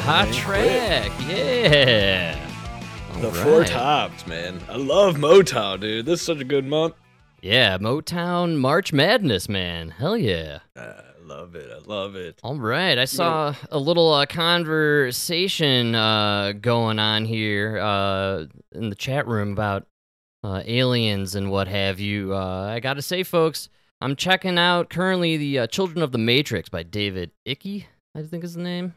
hot man. track. Yeah. The All Four right. Tops, man. I love Motown, dude. This is such a good month. Yeah, Motown March Madness, man. Hell yeah. I love it. I love it. All right, I saw a little conversation going on here in the chat room about aliens and what have you. I gotta say, folks, I'm checking out currently the Children of the Matrix by David Icke, I think is the name.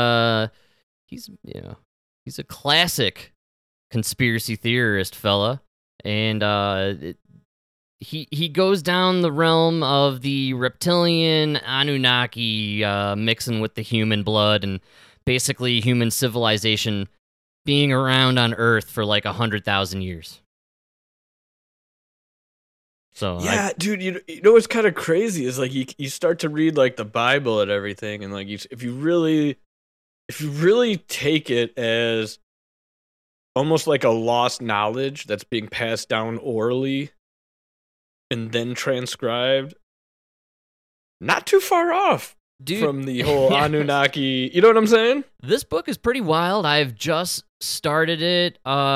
He's a classic conspiracy theorist fella, and he goes down the realm of the reptilian Anunnaki mixing with the human blood and basically human civilization being around on Earth for like 100,000 years. So Yeah, dude, you know what's kind of crazy is like you start to read like the Bible and everything, and like if you really take it as almost like a lost knowledge that's being passed down orally and then transcribed, not too far off from the whole Anunnaki. You know what I'm saying? This book is pretty wild. I've just started it.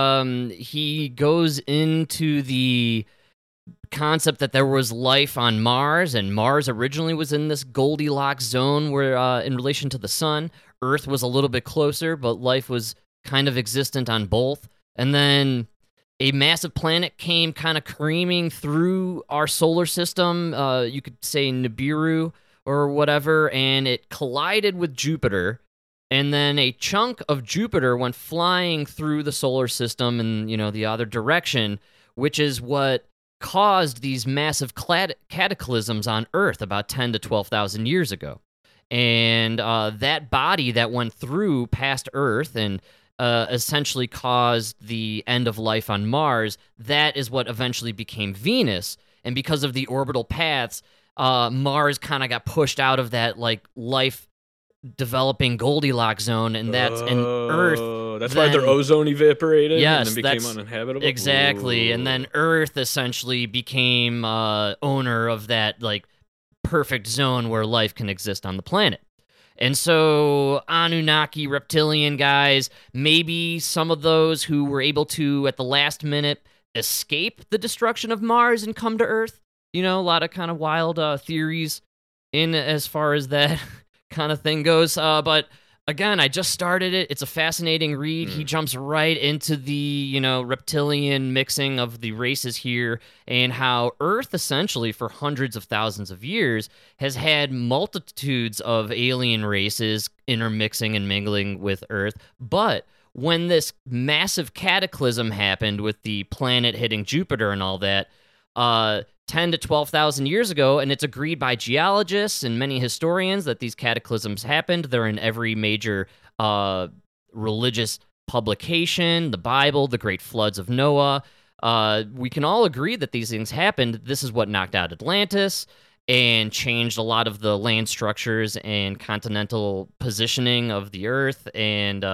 He goes into the concept that there was life on Mars, and Mars originally was in this Goldilocks zone where, in relation to the sun, Earth was a little bit closer, but life was kind of existent on both. And then a massive planet came kind of creaming through our solar system, you could say Nibiru or whatever, and it collided with Jupiter, and then a chunk of Jupiter went flying through the solar system in, the other direction, which is what caused these massive cataclysms on Earth about 10 to 12,000 years ago. And that body that went through past Earth and essentially caused the end of life on Mars, that is what eventually became Venus. And because of the orbital paths, Mars kind of got pushed out of that like life developing Goldilocks zone, and that's an Earth. That's why their ozone evaporated yes, and then became uninhabitable. Exactly. Ooh. And then Earth essentially became owner of that like perfect zone where life can exist on the planet. And so Anunnaki reptilian guys, maybe some of those who were able to, at the last minute, escape the destruction of Mars and come to Earth. A lot of kind of wild theories in as far as that kind of thing goes. But again, I just started it. It's a fascinating read. He jumps right into the, reptilian mixing of the races here and how Earth essentially for hundreds of thousands of years has had multitudes of alien races intermixing and mingling with Earth. But when this massive cataclysm happened with the planet hitting Jupiter and all that, 10 to 12,000 years ago, and it's agreed by geologists and many historians that these cataclysms happened. They're in every major religious publication, the Bible, the Great Floods of Noah. We can all agree that these things happened. This is what knocked out Atlantis and changed a lot of the land structures and continental positioning of the Earth. And,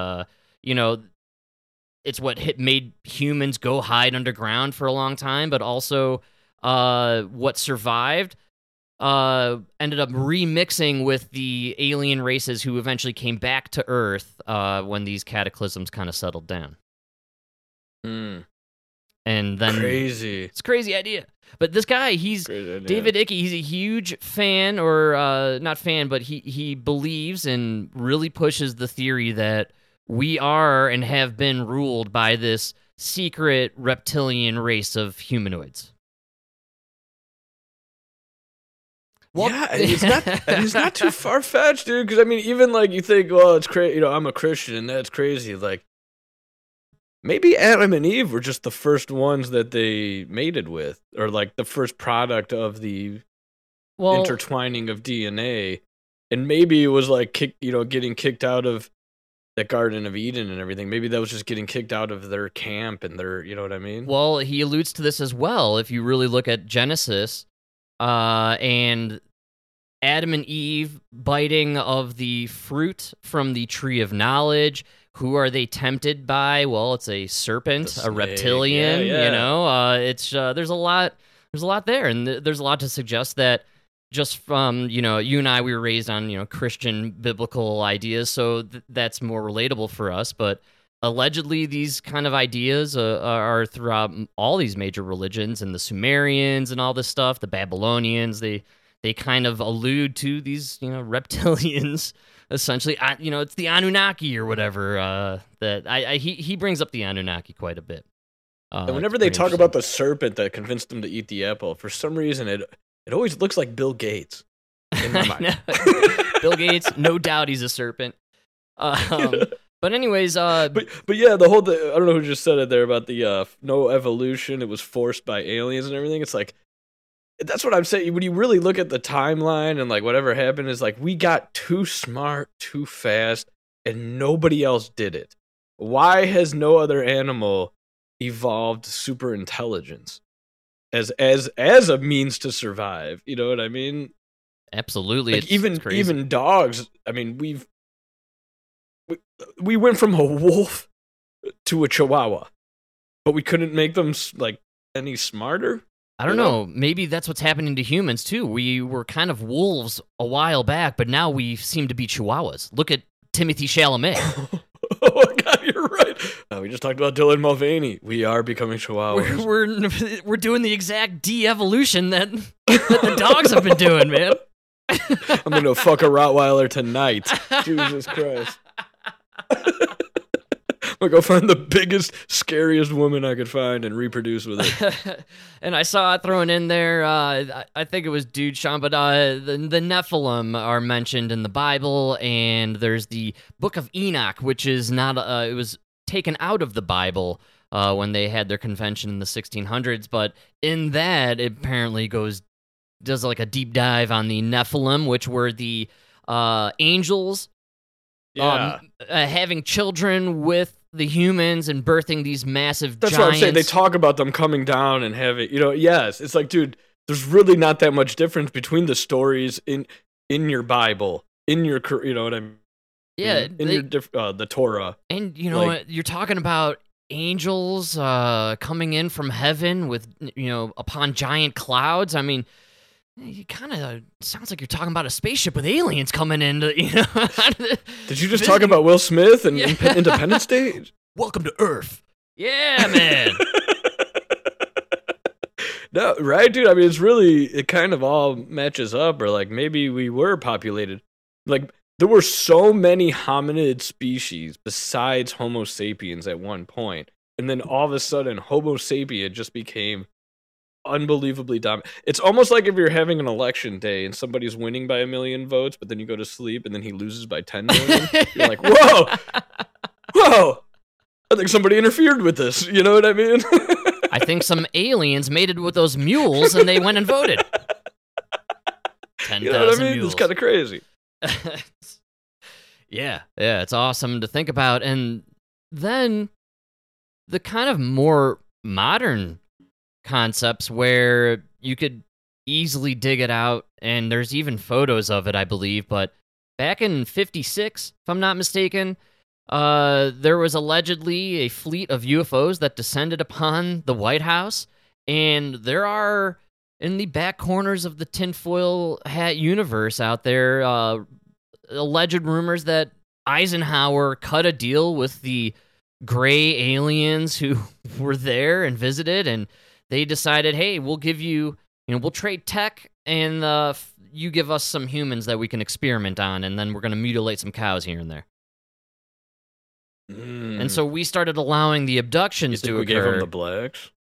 it's what made humans go hide underground for a long time, but also what survived ended up remixing with the alien races who eventually came back to Earth when these cataclysms kind of settled down. And then Crazy. It's a crazy idea. But this guy, he's David Icke, he's a huge fan, or not fan, but he believes and really pushes the theory that we are and have been ruled by this secret reptilian race of humanoids. Well, yeah, it's not too far-fetched, dude, because, I mean, even, like, you think, well, it's crazy, I'm a Christian, and that's crazy, like, maybe Adam and Eve were just the first ones that they mated with, or, like, the first product of the intertwining of DNA, and maybe it was, like, getting kicked out of that Garden of Eden and everything. Maybe that was just getting kicked out of their camp and their, you know what I mean? Well, he alludes to this as well. If you really look at Genesis, and Adam and Eve biting of the fruit from the tree of knowledge. Who are they tempted by? Well, it's a serpent, a reptilian. Yeah. It's there's a lot there, and there's a lot to suggest that just from, you and I, we were raised on, Christian biblical ideas, so that's more relatable for us. But allegedly, these kind of ideas are throughout all these major religions, and the Sumerians and all this stuff, the Babylonians, they kind of allude to these, reptilians, essentially. It's the Anunnaki or whatever. He brings up the Anunnaki quite a bit. And whenever they talk about the serpent that convinced him to eat the apple, for some reason it always looks like Bill Gates in my mind. Bill Gates, no doubt he's a serpent. But anyways, but yeah, the whole thing, I don't know who just said it there about the no evolution. It was forced by aliens and everything. It's like, that's what I'm saying. When you really look at the timeline and like whatever happened is like we got too smart, too fast, and nobody else did it. Why has no other animal evolved super intelligence as a means to survive? You know what I mean? Absolutely. Like even dogs. I mean, we went from a wolf to a chihuahua, but we couldn't make them like any smarter. I don't know. Maybe that's what's happening to humans too. We were kind of wolves a while back, but now we seem to be chihuahuas. Look at Timothy Chalamet. Oh God, you're right. We just talked about Dylan Mulvaney. We are becoming chihuahuas. We're doing the exact de-evolution that the dogs have been doing, man. I'm gonna fuck a Rottweiler tonight. Jesus Christ. I'm gonna go find the biggest, scariest woman I could find and reproduce with it. And I saw it thrown in there. I think it was Dude Sean, but the Nephilim are mentioned in the Bible, and there's the Book of Enoch, which is not. It was taken out of the Bible when they had their convention in the 1600s. But in that, it apparently does like a deep dive on the Nephilim, which were the angels. Yeah. Having children with the humans and birthing these massive That's giants. what I'm saying. They talk about them coming down and having, yes. It's like, dude, there's really not that much difference between the stories in your Bible, in your, you know what I mean? Yeah. The Torah. And, you're talking about angels coming in from heaven with, upon giant clouds. I mean, it kind of sounds like you're talking about a spaceship with aliens coming in. Did you just talk about Will Smith and Independence Day? Welcome to Earth. Yeah, man. No, right, dude? I mean, it kind of all matches up, or like maybe we were populated. Like, there were so many hominid species besides Homo sapiens at one point, and then all of a sudden, Homo sapien just became unbelievably dominant. It's almost like if you're having an election day and somebody's winning by 1 million votes, but then you go to sleep and then he loses by 10 million. You're like, whoa, I think somebody interfered with this. You know what I mean? I think some aliens mated with those mules and they went and voted. 10,000 you know what I mean? mules. It's kind of crazy. Yeah, it's awesome to think about. And then the kind of more modern concepts where you could easily dig it out, and there's even photos of it, I believe. But back in 56, if I'm not mistaken, there was allegedly a fleet of UFOs that descended upon the White House, and there are, in the back corners of the tinfoil hat universe out there, alleged rumors that Eisenhower cut a deal with the gray aliens who were there and visited, and they decided, hey, we'll give you, we'll trade tech, and you give us some humans that we can experiment on, and then we're going to mutilate some cows here and there. And so we started allowing the abductions to occur. We gave them the blacks?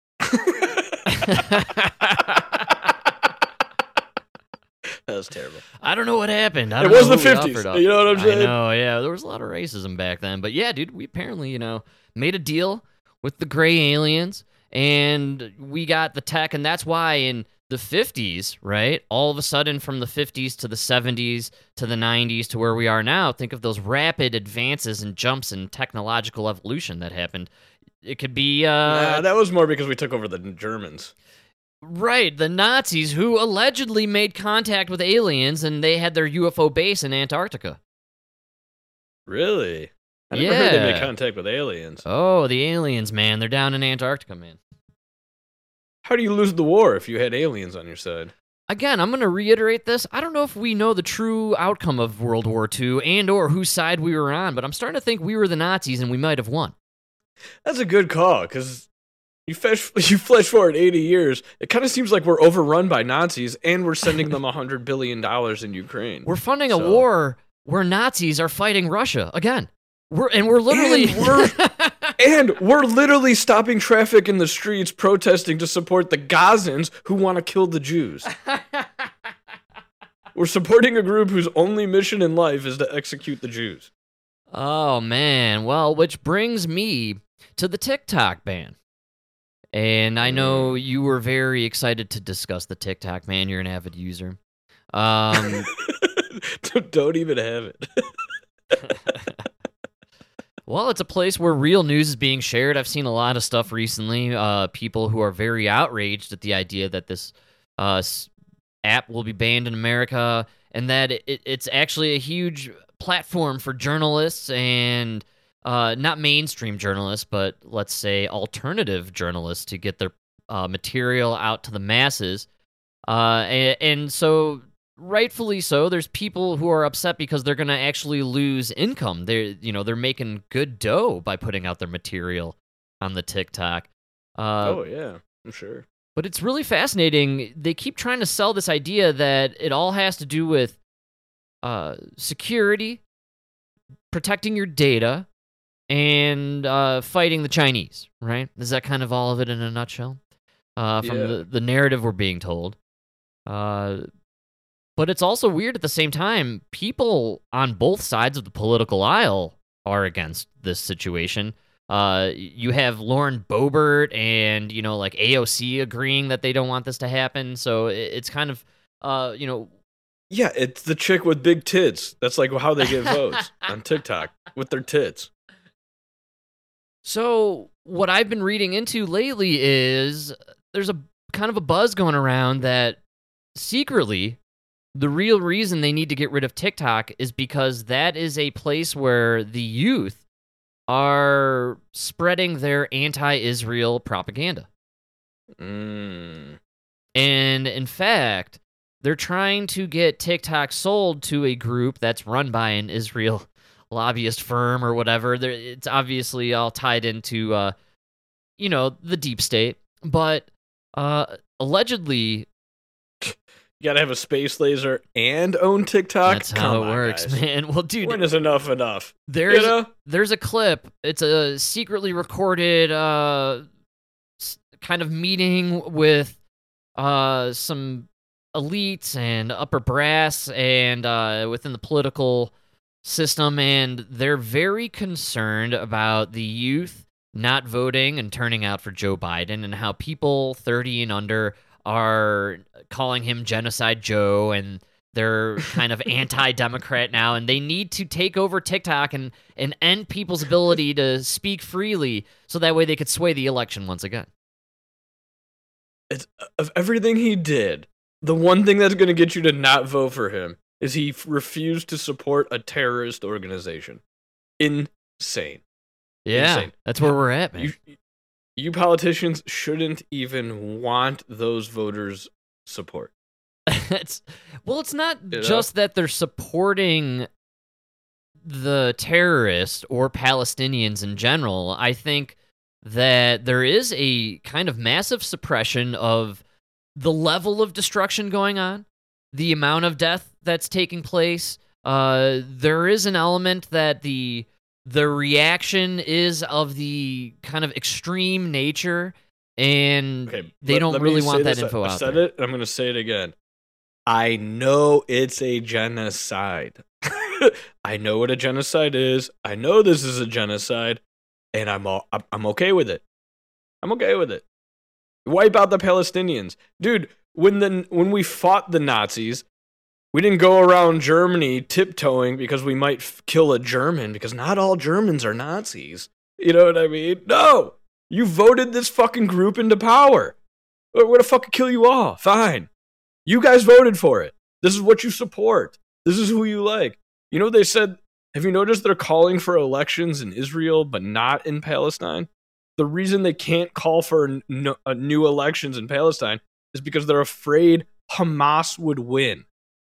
That was terrible. I don't know what happened. It was the 50s. You know what I'm saying? I know, yeah. There was a lot of racism back then. But yeah, dude, we apparently, made a deal with the gray aliens, and we got the tech, and that's why in the 50s, right, all of a sudden from the 50s to the 70s to the 90s to where we are now, think of those rapid advances and jumps in technological evolution that happened. It could be... that was more because we took over the Germans. Right, the Nazis who allegedly made contact with aliens, and they had their UFO base in Antarctica. Really? I never heard they made contact with aliens. Oh, the aliens, man. They're down in Antarctica, man. How do you lose the war if you had aliens on your side? Again, I'm going to reiterate this. I don't know if we know the true outcome of World War II and or whose side we were on, but I'm starting to think we were the Nazis and we might have won. That's a good call, because you flash forward 80 years, it kind of seems like we're overrun by Nazis, and we're sending them $100 billion in Ukraine. We're funding a war where Nazis are fighting Russia again. We're literally... And we're literally stopping traffic in the streets, protesting to support the Gazans who want to kill the Jews. We're supporting a group whose only mission in life is to execute the Jews. Oh, man. Well, which brings me to the TikTok ban. And I know you were very excited to discuss the TikTok ban. You're an avid user. Don't even have it. Well, it's a place where real news is being shared. I've seen a lot of stuff recently. People who are very outraged at the idea that this app will be banned in America, and that it's actually a huge platform for journalists and not mainstream journalists, but let's say alternative journalists to get their material out to the masses. And so, rightfully so, there's people who are upset because they're going to actually lose income. They're making good dough by putting out their material on the TikTok. Oh yeah, I'm sure. But it's really fascinating. They keep trying to sell this idea that it all has to do with security, protecting your data, and fighting the Chinese, right? Is that kind of all of it in a nutshell? From the narrative we're being told. But it's also weird at the same time. People on both sides of the political aisle are against this situation. You have Lauren Boebert and, like AOC agreeing that they don't want this to happen. So it's kind of, Yeah, it's the chick with big tits. That's like how they get votes on TikTok, with their tits. So what I've been reading into lately is there's a kind of a buzz going around that secretly the real reason they need to get rid of TikTok is because that is a place where the youth are spreading their anti-Israel propaganda. Mm. And in fact, they're trying to get TikTok sold to a group that's run by an Israel lobbyist firm or whatever. It's obviously all tied into, the deep state. But allegedly... You gotta have a space laser and own TikTok? That's how it works, guys. Man. Well, dude... When is enough enough? There's a clip. It's a secretly recorded kind of meeting with some elites and upper brass and within the political system, and they're very concerned about the youth not voting and turning out for Joe Biden, and how people 30 and under are calling him Genocide Joe, and they're kind of anti-Democrat now, and they need to take over TikTok and end people's ability to speak freely so that way they could sway the election once again. It's, of everything he did, the one thing that's going to get you to not vote for him is he refused to support a terrorist organization. Insane. Yeah, Insane. That's where we're at, man. You politicians shouldn't even want those voters' support. It's not just that they're supporting the terrorists or Palestinians in general. I think that there is a kind of massive suppression of the level of destruction going on, the amount of death that's taking place. There is an element that the reaction is of the kind of extreme nature, and they don't really want that info out there. I said it, and I'm going to say it again. I know it's a genocide. I know what a genocide is. I know this is a genocide, and I'm okay with it. I'm okay with it. Wipe out the Palestinians. Dude, when we fought the Nazis, we didn't go around Germany tiptoeing because we might kill a German, because not all Germans are Nazis. You know what I mean? No! You voted this fucking group into power. We're gonna fucking kill you all. Fine. You guys voted for it. This is what you support. This is who you like. You know, they said, have you noticed they're calling for elections in Israel but not in Palestine? The reason they can't call for new elections in Palestine is because they're afraid Hamas would win.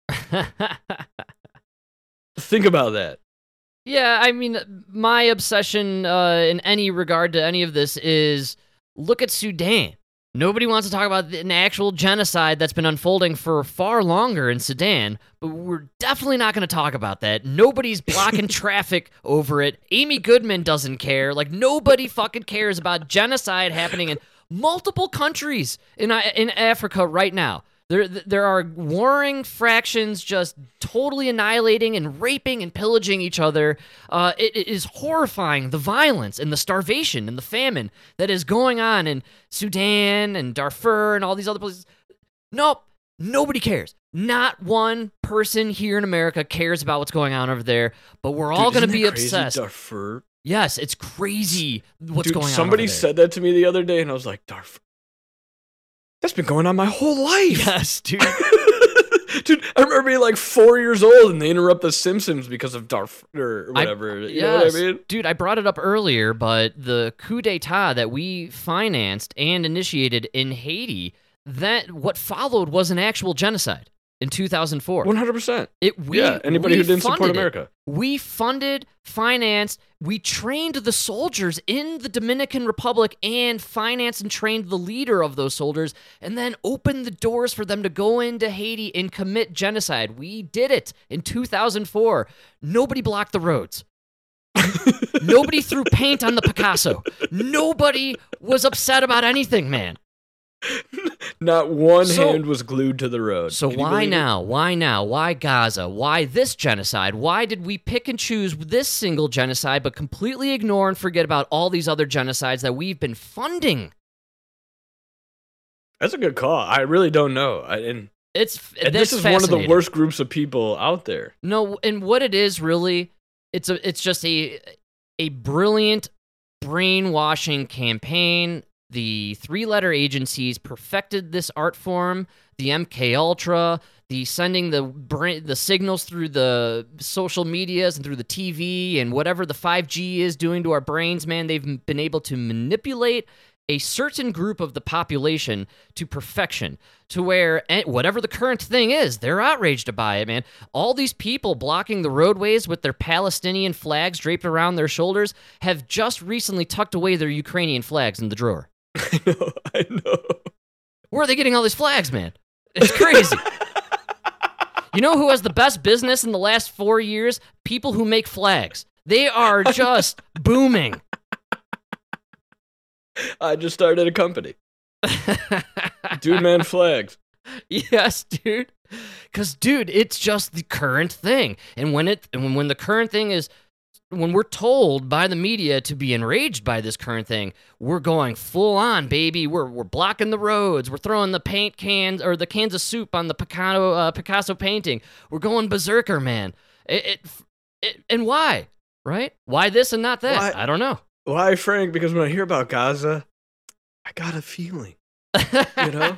Think about that. Yeah, I mean, my obsession in any regard to any of this is look at Sudan. Nobody wants to talk about an actual genocide that's been unfolding for far longer in Sudan, but we're definitely not going to talk about that. Nobody's blocking traffic over it. Amy Goodman doesn't care. Like, nobody fucking cares about genocide happening in multiple countries in Africa right now. There are warring fractions just totally annihilating and raping and pillaging each other. It is horrifying, the violence and the starvation and the famine that is going on in Sudan and Darfur and all these other places. Nope, nobody cares. Not one person here in America cares about what's going on over there, but we're all going to be obsessed. Darfur? Yes, it's crazy what's going on. Somebody said that to me the other day, and I was like, Darfur. That's been going on my whole life. Yes, dude. Dude, I remember being like 4 years old and they interrupt The Simpsons because of Darfur or whatever. You know what I mean? Dude, I brought it up earlier, but the coup d'etat that we financed and initiated in Haiti, what followed was an actual genocide in 2004. 100%. we Anybody who didn't support America. We funded, financed, we trained the soldiers in the Dominican Republic and financed and trained the leader of those soldiers and then opened the doors for them to go into Haiti and commit genocide. We did it in 2004. Nobody blocked the roads. Nobody threw paint on the Picasso. Nobody was upset about anything, man. Not one hand was glued to the road. So why now? Why now? Why Gaza? Why this genocide? Why did we pick and choose this single genocide but completely ignore and forget about all these other genocides that we've been funding? That's a good call. I really don't know. This is one of the worst groups of people out there. No, and what it is really, it's just a brilliant brainwashing campaign. The three-letter agencies perfected this art form, the MK Ultra, the sending the signals through the social medias and through the TV and whatever the 5G is doing to our brains, man. They've been able to manipulate a certain group of the population to perfection, to where whatever the current thing is, they're outraged by it, man. All these people blocking the roadways with their Palestinian flags draped around their shoulders have just recently tucked away their Ukrainian flags in the drawer. I know. Where are they getting all these flags, man? It's crazy. You know who has the best business in the last 4 years? People who make flags. They are just booming. I just started a company. Dude Man Flags. Yes, dude. Because, dude, it's just the current thing. And when the current thing is, when we're told by the media to be enraged by this current thing, we're going full on, baby. We're blocking the roads. We're throwing the paint cans or the cans of soup on the Picasso painting. We're going berserker, man. And why? Right? Why this and not that? I don't know. Why, Frank? Because when I hear about Gaza, I got a feeling. You know?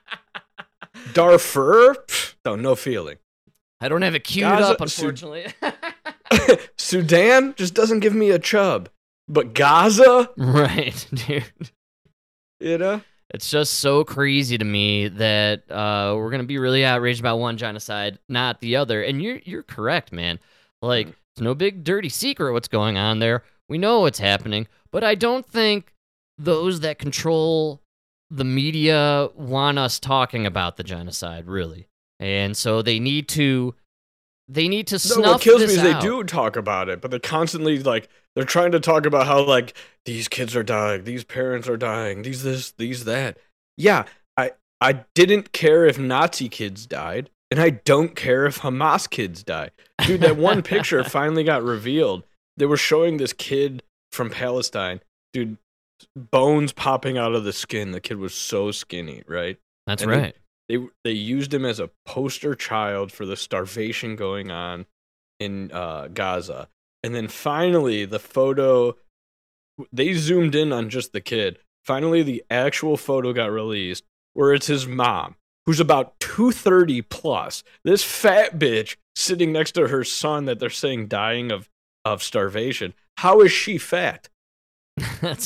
Darfur? No feeling. I don't have it queued up, unfortunately. Sudan just doesn't give me a chub. But Gaza? Right, dude. You know? It's just so crazy to me that we're going to be really outraged about one genocide, not the other. And you're correct, man. Like, it's no big dirty secret what's going on there. We know what's happening. But I don't think those that control the media want us talking about the genocide, really. And so they need to snuff this out. What kills me is they do talk about it, but they're constantly they're trying to talk about how these kids are dying, these parents are dying, these this, these that. Yeah, I didn't care if Nazi kids died, and I don't care if Hamas kids die. Dude, that one picture finally got revealed. They were showing this kid from Palestine, dude, bones popping out of the skin. The kid was so skinny, right? That's right. They used him as a poster child for the starvation going on in Gaza. And then finally, the photo, they zoomed in on just the kid. Finally, the actual photo got released where it's his mom, who's about 230 plus. This fat bitch sitting next to her son that they're saying dying of starvation. How is she fat?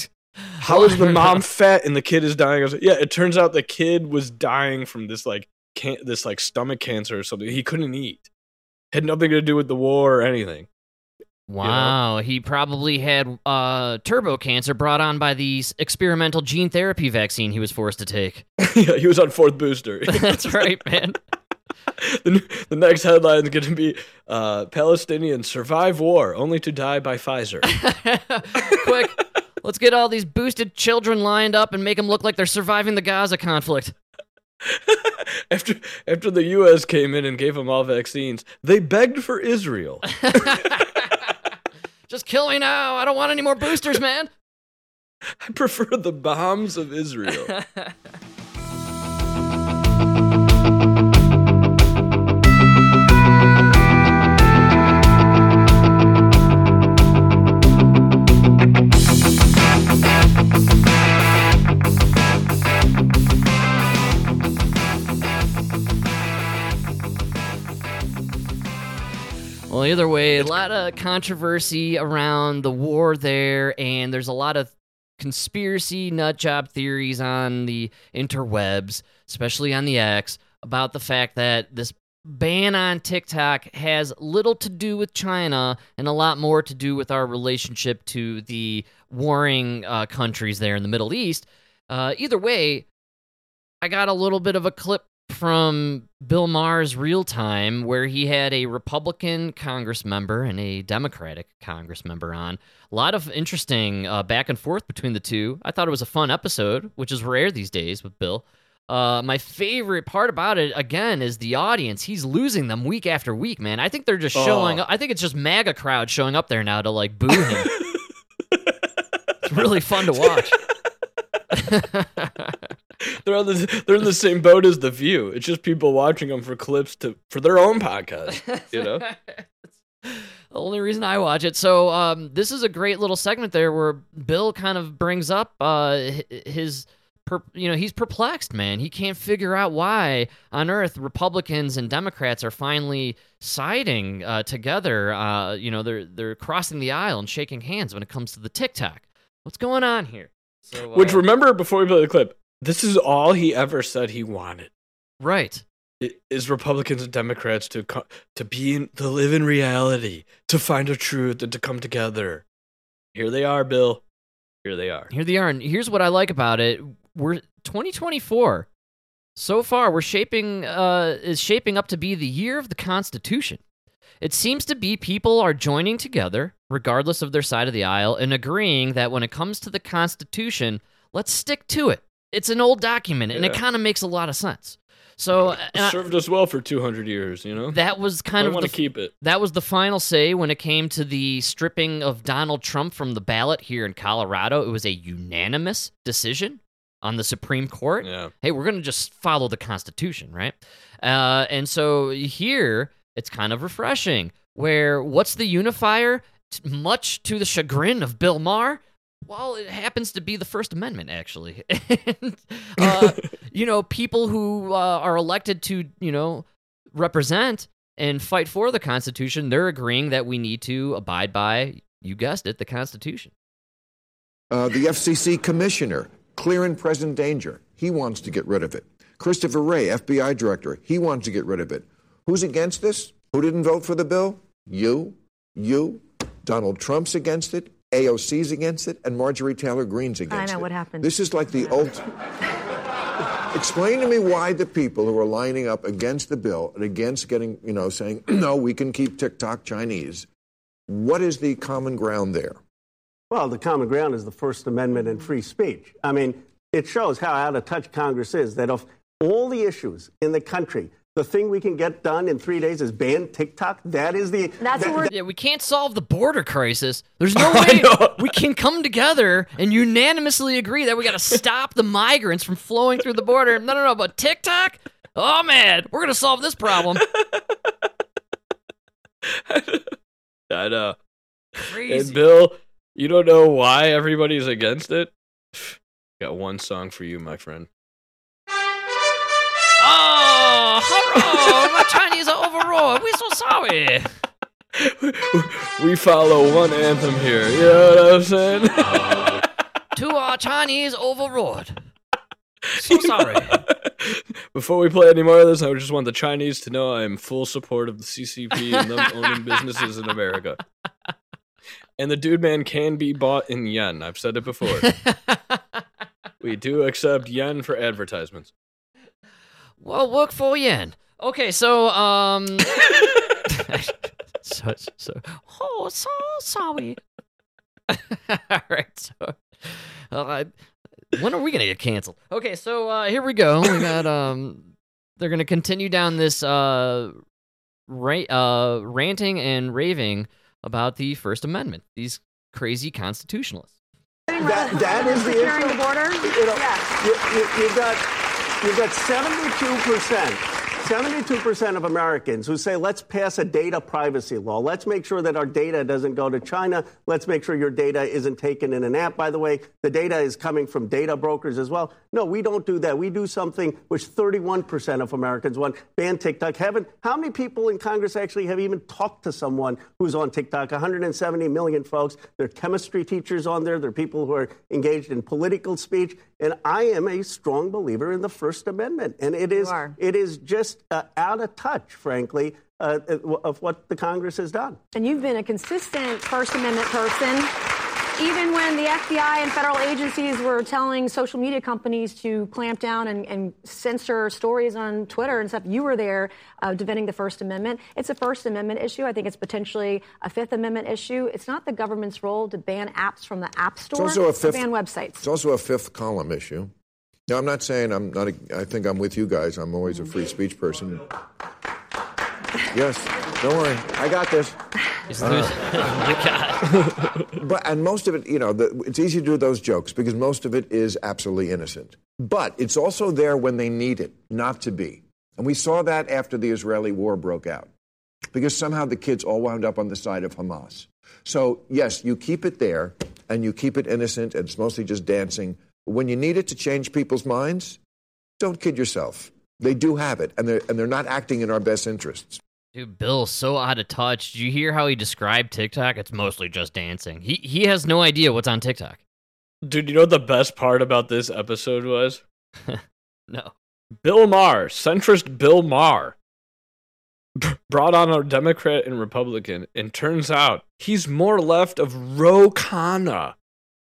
How is the mom fat and the kid is dying? Yeah, it turns out the kid was dying from this this like stomach cancer or something. He couldn't eat. Had nothing to do with the war or anything. Wow, he probably had turbo cancer brought on by the experimental gene therapy vaccine he was forced to take. Yeah, he was on 4th booster. That's right, man. The next headline is going to be Palestinians survive war only to die by Pfizer. Quick, let's get all these boosted children lined up and make them look like they're surviving the Gaza conflict. After the U.S. came in and gave them all vaccines, they begged for Israel. Just kill me now. I don't want any more boosters, man. I prefer the bombs of Israel. Well, either way, a lot of controversy around the war there, and there's a lot of conspiracy nutjob theories on the interwebs, especially on the X, about the fact that this ban on TikTok has little to do with China and a lot more to do with our relationship to the warring countries there in the Middle East. Either way, I got a little bit of a clip from Bill Maher's Real Time, where he had a Republican Congress member and a Democratic Congress member on. A lot of interesting back and forth between the two. I thought it was a fun episode, which is rare these days with Bill. My favorite part about it, again, is the audience. He's losing them week after week, man. I think they're just showing up. I think it's just MAGA crowd showing up there now to, like, boo him. It's really fun to watch. They're in the same boat as The View. It's just people watching them for clips for their own podcast, you know? The only reason I watch it. So this is a great little segment there where Bill kind of brings up he's perplexed, man. He can't figure out why on earth Republicans and Democrats are finally siding together. They're crossing the aisle and shaking hands when it comes to the TikTok. What's going on here? So, Which, remember, before we play the clip, this is all he ever said he wanted. Right. Is Republicans and Democrats to live in reality, to find a truth, and to come together. Here they are, Bill. Here they are. And here's what I like about it. We're 2024. So far, is shaping up to be the year of the Constitution. It seems to be people are joining together, regardless of their side of the aisle, and agreeing that when it comes to the Constitution, let's stick to it. It's an old document, and it kind of makes a lot of sense. So it served us well for 200 years, you know? That was kind I of want to keep it. That was the final say when it came to the stripping of Donald Trump from the ballot here in Colorado. It was a unanimous decision on the Supreme Court. Yeah. Hey, we're going to just follow the Constitution, right? And so here, it's kind of refreshing, where what's the unifier? Much to the chagrin of Bill Maher, well, it happens to be the First Amendment, actually. And, people who are elected to, represent and fight for the Constitution, they're agreeing that we need to abide by, you guessed it, the Constitution. The FCC commissioner, clear and present danger. He wants to get rid of it. Christopher Wray, FBI director, he wants to get rid of it. Who's against this? Who didn't vote for the bill? You. Donald Trump's against it. AOC's against it, and Marjorie Taylor Greene's against it. I know what happened. This is like the ultimate. Explain to me why the people who are lining up against the bill and against getting, saying, no, we can keep TikTok Chinese. What is the common ground there? Well, the common ground is the First Amendment and free speech. I mean, it shows how out of touch Congress is, that of all the issues in the country, the thing we can get done in 3 days is ban TikTok. Yeah, we can't solve the border crisis. There's no way we can come together and unanimously agree that we got to stop the migrants from flowing through the border. No, but TikTok? Oh, man, we're going to solve this problem. I know. Crazy. And Bill, you don't know why everybody's against it? Got one song for you, my friend. Oh, hurrah! My Chinese are overawed. We're so sorry. We follow one anthem here. You know what I'm saying? To our Chinese overawed. So sorry. Before we play any more of this, I just want the Chinese to know I am full support of the CCP and them owning businesses in America. And the dude man can be bought in yen. I've said it before. We do accept yen for advertisements. Well, work for yen. Okay, so so sorry. All right, so when are we gonna get canceled? Okay, so here we go. We got they're gonna continue down this ranting and raving about the First Amendment. These crazy constitutionalists. That is the securing issue. the border. You've got 72% of Americans who say, let's pass a data privacy law. Let's make sure that our data doesn't go to China. Let's make sure your data isn't taken in an app. By the way, the data is coming from data brokers as well. No, we don't do that. We do something which 31% of Americans want, ban TikTok. How many people in Congress actually have even talked to someone who's on TikTok? 170 million folks. There are chemistry teachers on there. There are people who are engaged in political speech. And I am a strong believer in the First Amendment. And it is just out of touch, frankly, of what the Congress has done. And you've been a consistent First Amendment person. Even when the FBI and federal agencies were telling social media companies to clamp down and censor stories on Twitter and stuff, you were there defending the First Amendment. It's a First Amendment issue. I think it's potentially a Fifth Amendment issue. It's not the government's role to ban apps from the App Store or ban websites. It's also a fifth column issue. Now, I'm not saying I think I'm with you guys. I'm always a free speech person. Yes, don't worry. I got this. And most of it, it's easy to do those jokes because most of it is absolutely innocent. But it's also there when they need it not to be. And we saw that after the Israeli war broke out because somehow the kids all wound up on the side of Hamas. So, yes, you keep it there and you keep it innocent and it's mostly just dancing. When you need it to change people's minds, don't kid yourself. They do have it, and they're not acting in our best interests. Dude, Bill's so out of touch. Did you hear how he described TikTok? It's mostly just dancing. He has no idea what's on TikTok. Dude, you know what the best part about this episode was? No. Bill Maher, centrist Bill Maher, brought on a Democrat and Republican, and turns out he's more left of Ro Khanna.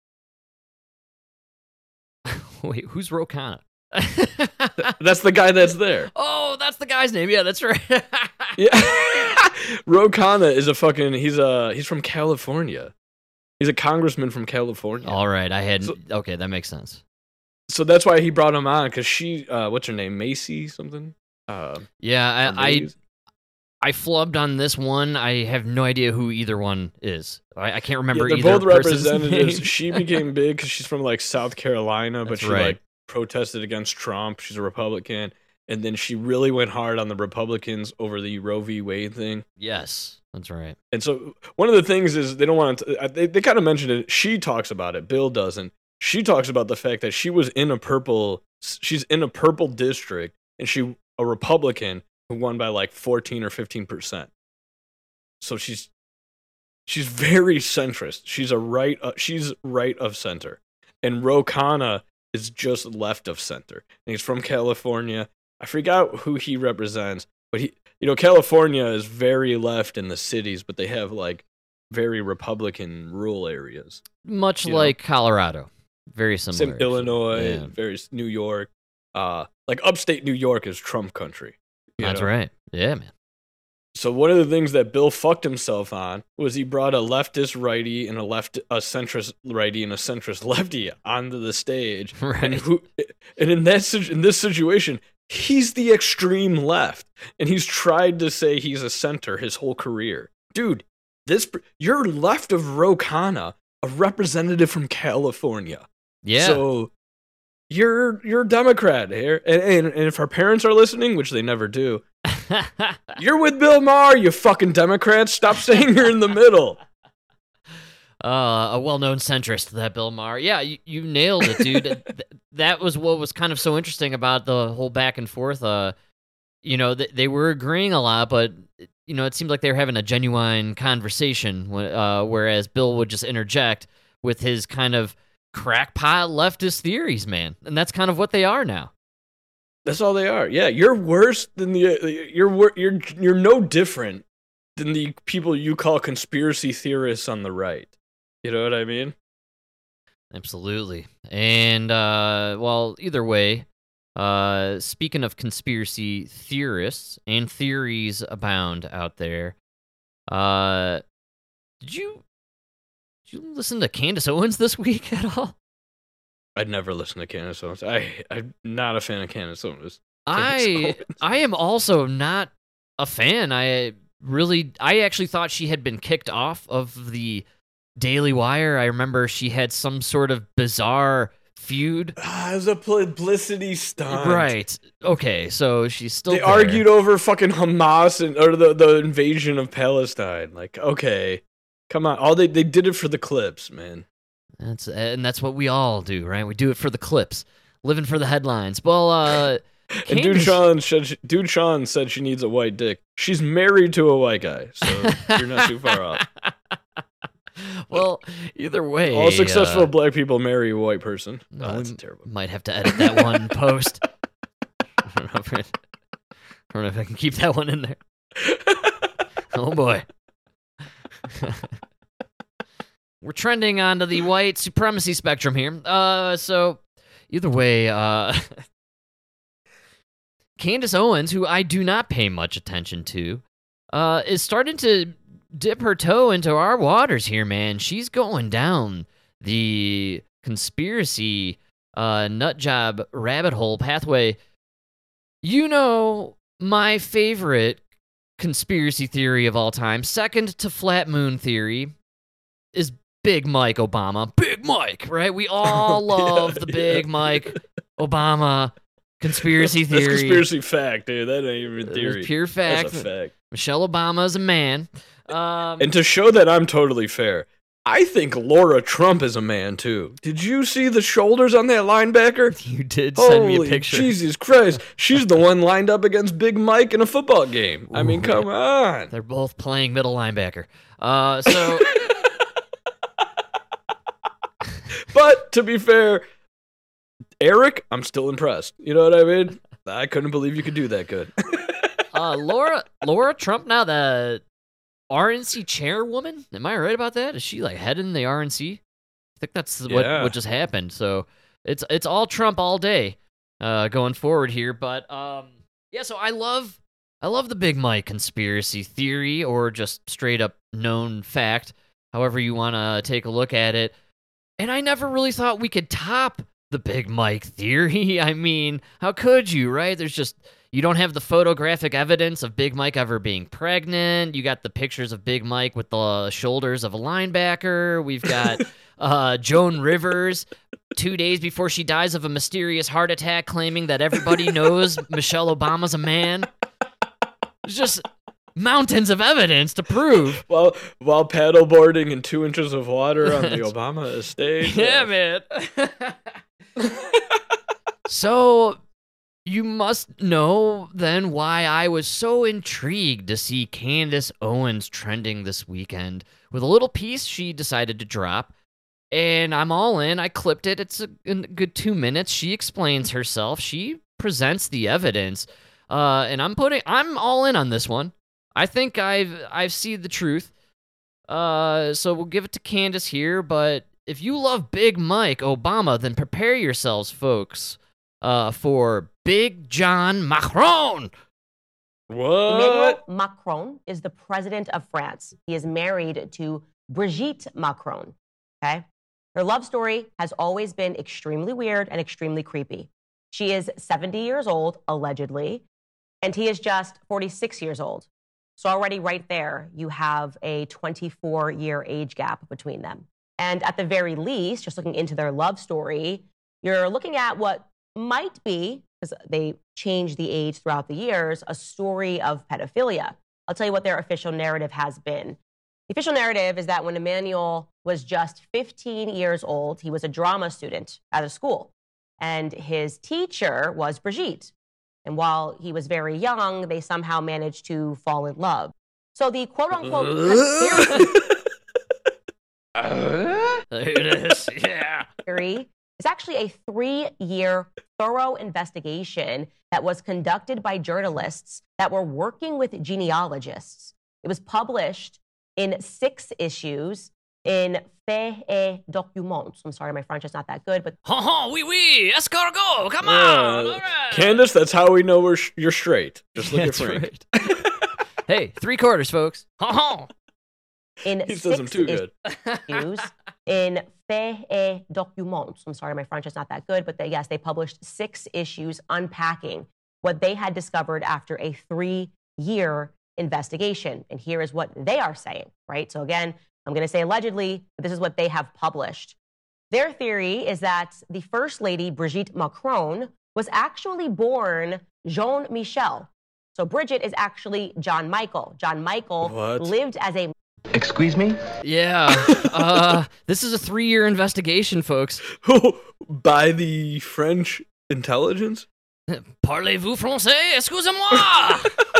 Wait, who's Ro Khanna? That's the guy that's there. Oh, that's the guy's name. Yeah, that's right. Yeah. Ro Khanna is he's from California. He's a congressman from California. All right, okay, that makes sense. So that's why he brought him on, because she, what's her name, Macy something? Yeah, I flubbed on this one. I have no idea who either one is. I can't remember either they're both person's representatives. name. She became big because she's from like South Carolina, but That's she right. protested against Trump. She's a Republican. And then she really went hard on the Republicans over the Roe v. Wade thing. Yes, that's right. And so one of the things is they don't want to, they kind of mentioned it. She talks about it. Bill doesn't. She talks about the fact that she's in a purple district, and she a Republican who won by like 14 or 15%. So she's very centrist. She's right of center. And Ro Khanna is just left of center. And he's from California. I forgot who he represents, but California is very left in the cities, but they have like very Republican rural areas. Much like Colorado. Very similar. Same Illinois, Yeah. very New York. Like upstate New York is Trump country. That's right. Yeah, man. So one of the things that Bill fucked himself on was he brought a leftist righty and a centrist righty and a centrist lefty onto the stage. Right. And in this situation, he's the extreme left, and he's tried to say he's a center his whole career. Dude, you're left of Ro Khanna, a representative from California. Yeah. So you're a Democrat here, and if our parents are listening, which they never do. You're with Bill Maher, you fucking Democrats. Stop saying you're in the middle. A well-known centrist, that Bill Maher. Yeah, you nailed it, dude. That was what was kind of so interesting about the whole back and forth. They were agreeing a lot, but it seemed like they were having a genuine conversation. Whereas Bill would just interject with his kind of crackpot leftist theories, man. And that's kind of what they are now. That's all they are. Yeah, you're worse than you're no different than the people you call conspiracy theorists on the right. You know what I mean? Absolutely. And well, either way, speaking of conspiracy theorists and theories abound out there, did you listen to Candace Owens this week at all? I'd never listen to Candace Owens. I'm not a fan of Candace Owens. I am also not a fan. I actually thought she had been kicked off of the Daily Wire. I remember she had some sort of bizarre feud. It was a publicity stunt. Right. Okay, so she's still there. Argued over fucking Hamas or the invasion of Palestine. Like, okay, come on. They did it for the clips, man. That's what we all do, right? We do it for the clips, living for the headlines. Well, and Dude Sean said she needs a white dick. She's married to a white guy, so you're not too far off. Well, either way, all successful black people marry a white person. No, that's terrible. Might have to edit that one post. I don't know if I can keep that one in there. Oh boy. We're trending onto the white supremacy spectrum here. So either way, Candace Owens, who I do not pay much attention to, is starting to dip her toe into our waters here, man. She's going down the conspiracy nutjob rabbit hole pathway. You know, my favorite conspiracy theory of all time, second to flat moon theory, is Big Mike Obama. Big Mike, right? We all love the Big Mike Obama conspiracy theory. That's conspiracy fact, dude. That ain't even theory. It's pure fact. That's a fact. Michelle Obama is a man. And to show that I'm totally fair, I think Laura Trump is a man, too. Did you see the shoulders on that linebacker? You did send me a picture. Jesus Christ. She's the one lined up against Big Mike in a football game. I mean, come on. They're both playing middle linebacker. So... But, to be fair, Eric, I'm still impressed. You know what I mean? I couldn't believe you could do that good. Laura Trump now the RNC chairwoman? Am I right about that? Is she like heading the RNC? I think that's what just happened. So it's all Trump all day going forward here. But yeah, so I love the Big Mike conspiracy theory, or just straight up known fact, however you want to take a look at it. And I never really thought we could top the Big Mike theory. I mean, how could you, right? You don't have the photographic evidence of Big Mike ever being pregnant. You got the pictures of Big Mike with the shoulders of a linebacker. We've got Joan Rivers 2 days before she dies of a mysterious heart attack, claiming that everybody knows Michelle Obama's a man. It's just mountains of evidence to prove. While paddleboarding in 2 inches of water on the Obama estate. Yeah, man. So, you must know then why I was so intrigued to see Candace Owens trending this weekend with a little piece she decided to drop. And I'm all in. I clipped it. It's a good 2 minutes. She explains herself. She presents the evidence. And I'm all in on this one. I think I've seen the truth. So we'll give it to Candace here, but if you love Big Mike Obama, then prepare yourselves, folks, for Big John Macron. What? Emmanuel Macron is the president of France. He is married to Brigitte Macron, okay? Her love story has always been extremely weird and extremely creepy. She is 70 years old, allegedly, and he is just 46 years old. So already right there, you have a 24-year age gap between them. And at the very least, just looking into their love story, you're looking at what might be, because they change the age throughout the years, a story of pedophilia. I'll tell you what their official narrative has been. The official narrative is that when Emmanuel was just 15 years old, he was a drama student at a school, and his teacher was Brigitte. And while he was very young, they somehow managed to fall in love. So the quote-unquote conspiracy... There it is, yeah. theory is actually a 3-year thorough investigation that was conducted by journalists that were working with genealogists. It was published in 6 issues in Faits et Documents. I'm sorry, my French is not that good, but oui, escargot, come on. All right. Candace, that's how we know you're straight. Just look at That's Frank. right. Hey, 3/4, folks. in He does them 6 too good. issues in Faits et Documents. I'm sorry, my French is not that good, but they published 6 issues unpacking what they had discovered after a 3-year investigation. And here is what they are saying, right? So again, I'm going to say allegedly, but this is what they have published. Their theory is that the First Lady, Brigitte Macron, was actually born Jean Michel. So Bridget is actually John Michael. John Michael lived as a... Excuse me? Yeah. This is a 3-year investigation, folks. By the French intelligence? Parlez-vous français? Excusez-moi!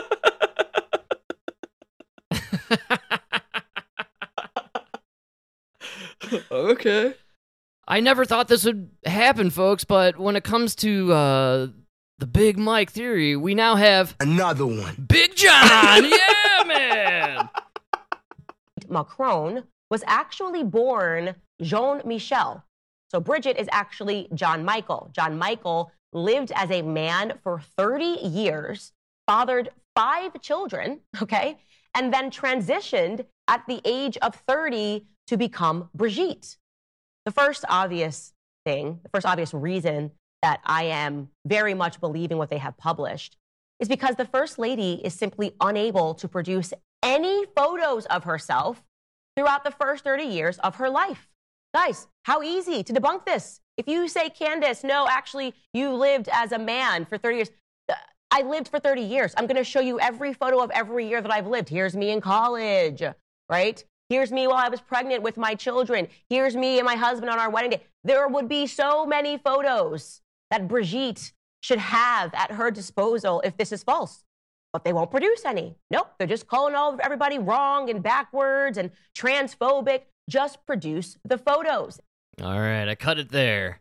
Okay. I never thought this would happen, folks, but when it comes to the Big Mike theory, we now have Another one. Big John! Yeah, man! Macron was actually born Jean Michel. So Bridget is actually John Michael. John Michael lived as a man for 30 years, fathered 5 children, okay, and then transitioned at the age of 30 to become Brigitte. The first obvious reason that I am very much believing what they have published is because the First Lady is simply unable to produce any photos of herself throughout the first 30 years of her life. Guys, how easy to debunk this? If you say, Candace, no, actually, you lived as a man for 30 years. I lived for 30 years. I'm going to show you every photo of every year that I've lived. Here's me in college, right? Here's me while I was pregnant with my children. Here's me and my husband on our wedding day. There would be so many photos that Brigitte should have at her disposal if this is false. But they won't produce any. Nope, they're just calling everybody wrong and backwards and transphobic. Just produce the photos. All right, I cut it there.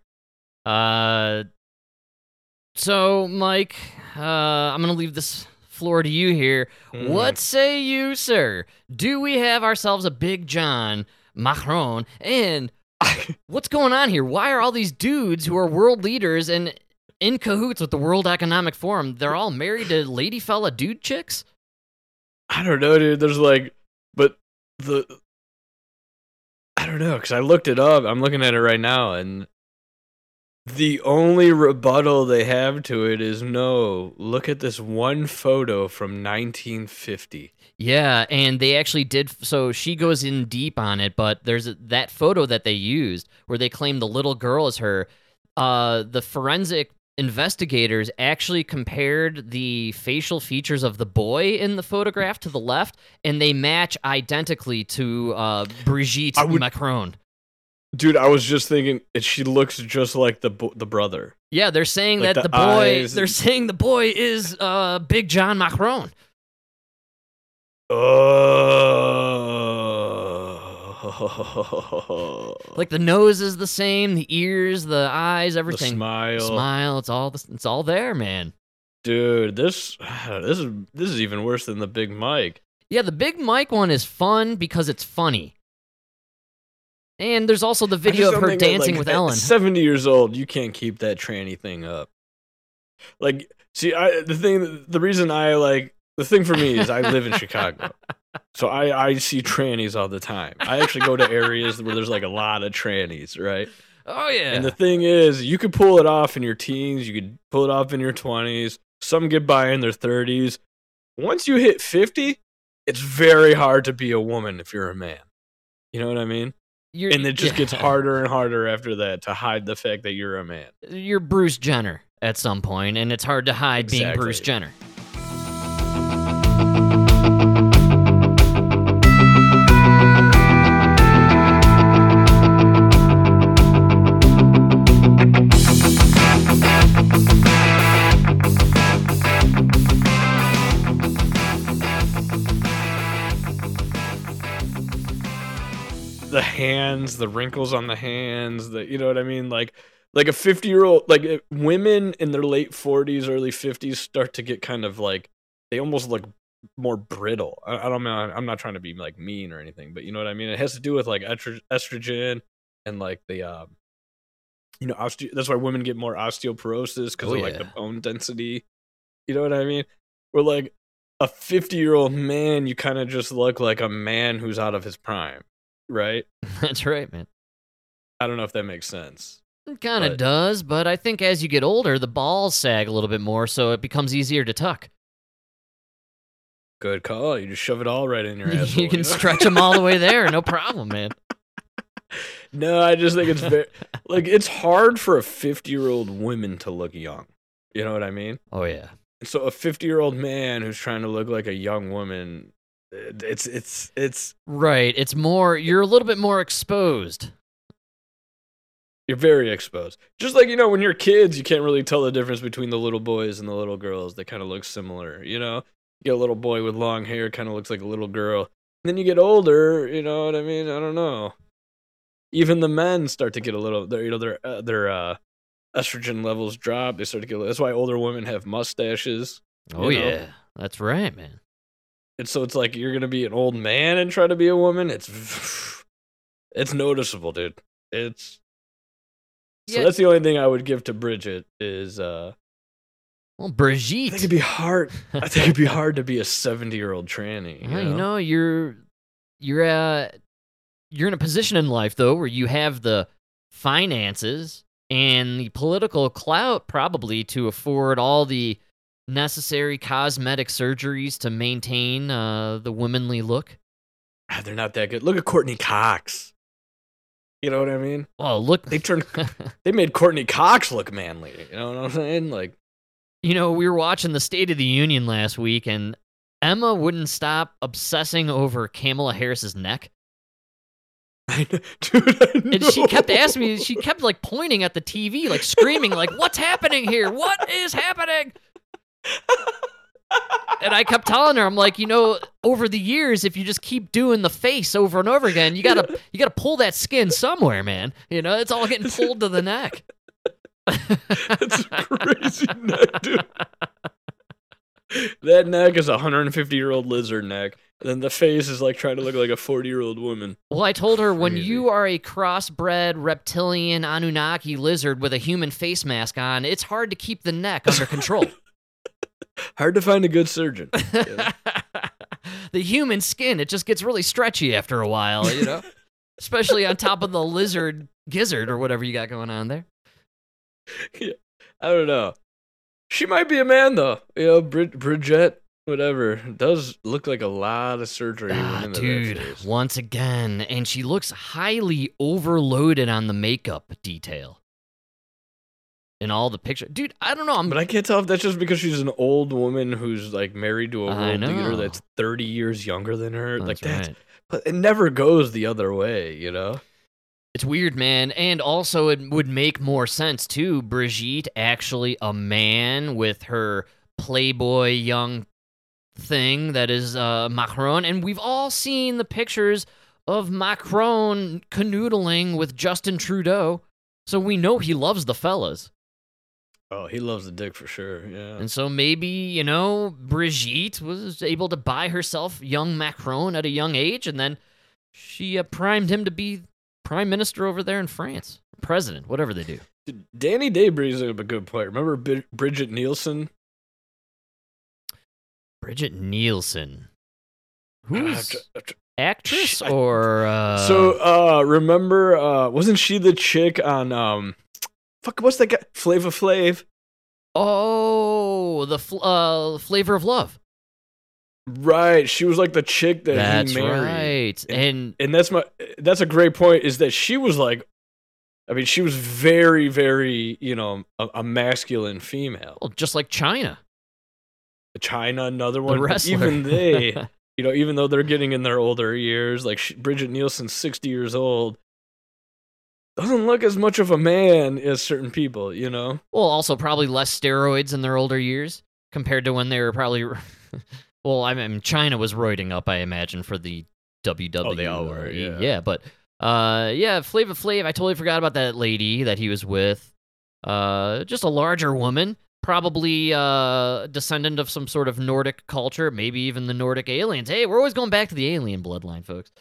So, Mike, I'm going to leave this floor to you here. What say you, sir? Do we have ourselves a Big John Macron? And what's going on here? Why are all these dudes who are world leaders and in cahoots with the World Economic Forum, they're all married to lady fella dude chicks? I don't know, dude. There's I don't know, because I looked it up. I'm looking at it right now, and the only rebuttal they have to it is no, look at this one photo from 1950. Yeah, and they actually did. So she goes in deep on it, but there's that photo that they used where they claim the little girl is her. The forensic investigators actually compared the facial features of the boy in the photograph to the left, and they match identically to Brigitte Macron. Dude, I was just thinking she looks just like the brother. Yeah, they're saying like that the boy. They're saying the boy is Big John Macron. Like the nose is the same, the ears, the eyes, everything. The smile. It's all there, man. Dude, this is even worse than the Big Mike. Yeah, the Big Mike one is fun because it's funny. And there's also the video of her dancing with Ellen. 70 years old, you can't keep that tranny thing up. Like, see, the thing for me is I live in Chicago. So I see trannies all the time. I actually go to areas where there's like a lot of trannies, right? Oh, yeah. And the thing is, you could pull it off in your teens. You could pull it off in your 20s. Some get by in their 30s. Once you hit 50, it's very hard to be a woman if you're a man. You know what I mean? And it just gets harder and harder after that to hide the fact that you're a man. You're Bruce Jenner at some point, and it's hard to hide being Bruce Jenner. the hands, the wrinkles on the hands, you know what I mean? Like a 50-year-old, like women in their late 40s, early 50s start to get kind of like, they almost look more brittle. I don't know. I'm not trying to be like mean or anything, but you know what I mean? It has to do with like estrogen and like the, that's why women get more osteoporosis because of like the bone density. You know what I mean? We're like a 50-year-old man, you kind of just look like a man who's out of his prime, right? That's right, man. I don't know if that makes sense. It kind of does, but I think as you get older, the balls sag a little bit more, so it becomes easier to tuck. Good call. You just shove it all right in your asshole. You can stretch them all the way there, no problem, man. No, I just think it's very like it's hard for a 50-year-old woman to look young. You know what I mean? Oh yeah. So a 50-year-old man who's trying to look like a young woman, it's right. It's more. You're a little bit more exposed. You're very exposed. Just like, when you're kids, you can't really tell the difference between the little boys and the little girls. They kind of look similar, You get a little boy with long hair, kind of looks like a little girl. And then you get older, you know what I mean? I don't know. Even the men start to get a little, their estrogen levels drop. They start to get. That's why older women have mustaches. Oh yeah, that's right, man. And so it's like you're gonna be an old man and try to be a woman. It's noticeable, dude. So that's the only thing I would give to Bridget is well, Brigitte. I think it'd be hard. I think it'd be hard to be a 70-year-old tranny. You're in a position in life though where you have the finances and the political clout probably to afford all the necessary cosmetic surgeries to maintain the womanly look. They're not that good. Look at Courtney Cox. You know what I mean? Oh, look. They made Courtney Cox look manly. You know what I'm saying? Like, we were watching the State of the Union last week, and Emma wouldn't stop obsessing over Kamala Harris's neck. Dude, I know. And she kept asking me, she kept like pointing at the TV, like screaming, like, what's happening here? What is happening? And I kept telling her, I'm like, over the years, if you just keep doing the face over and over again, you gotta pull that skin somewhere, man. It's all getting pulled to the neck. That's a crazy neck, dude. That neck is a 150-year-old lizard neck. And then the face is like trying to look like a 40-year-old woman. Well, I told her when you are a crossbred reptilian Anunnaki lizard with a human face mask on, it's hard to keep the neck under control. Hard to find a good surgeon. The human skin, it just gets really stretchy after a while, especially on top of the lizard gizzard or whatever you got going on there. Yeah, I don't know. She might be a man, though. Bridget, whatever, does look like a lot of surgery. Dude, once again, and she looks highly overloaded on the makeup detail. In all the pictures. Dude, I don't know. But I can't tell if that's just because she's an old woman who's like married to a world leader that's 30 years younger than her. That's right. But it never goes the other way, It's weird, man. And also it would make more sense, too. Brigitte actually a man with her Playboy young thing that is Macron. And we've all seen the pictures of Macron canoodling with Justin Trudeau. So we know he loves the fellas. Oh, he loves the dick for sure, yeah. And so maybe, Brigitte was able to buy herself young Macron at a young age, and then she primed him to be prime minister over there in France. President, whatever they do. Danny Day brings up a good point. Remember Bridget Nielsen? Bridget Nielsen. Who's actress or... remember, wasn't she the chick on... what's that guy? Flava Flav. Oh, the Flavor of Love. Right, she was like the chick that he married. That's right, and that's a great point. Is that she was like, she was very, very, a masculine female. Well, just like China. China, another one. The wrestler. Even they, even though they're getting in their older years, like Bridget Nielsen's 60 years old. Doesn't look as much of a man as certain people, Well, also probably less steroids in their older years compared to when they were probably... Well, China was roiding up, I imagine, for the WWE. Oh, they all were, yeah. Yeah, but Flava Flav. I totally forgot about that lady that he was with. Just a larger woman, probably descendant of some sort of Nordic culture, maybe even the Nordic aliens. Hey, we're always going back to the alien bloodline, folks.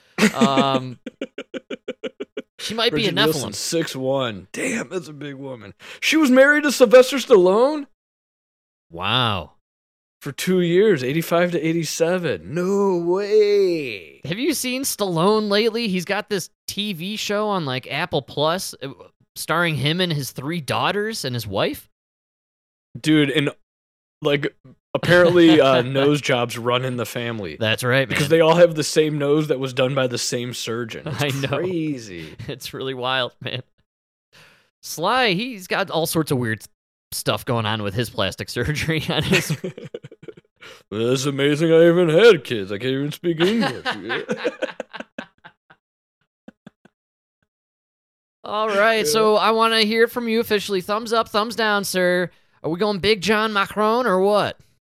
She might Bridget be a Nephilim. 6'1". Damn, that's a big woman. She was married to Sylvester Stallone Wow. for 2 years, 85 to 87. No way. Have you seen Stallone lately? He's got this TV show on like Apple Plus, starring him and his 3 daughters and his wife. Dude, and like apparently nose jobs run in the family. That's right, man. Because they all have the same nose that was done by the same surgeon. It's I know. crazy. It's really wild, man. Sly, he's got all sorts of weird stuff going on with his plastic surgery on his. Well, that's amazing. I even had kids. I can't even speak English. All right, so I want to hear from you officially. Thumbs up, thumbs down, sir. Are we going Big John Macron or what?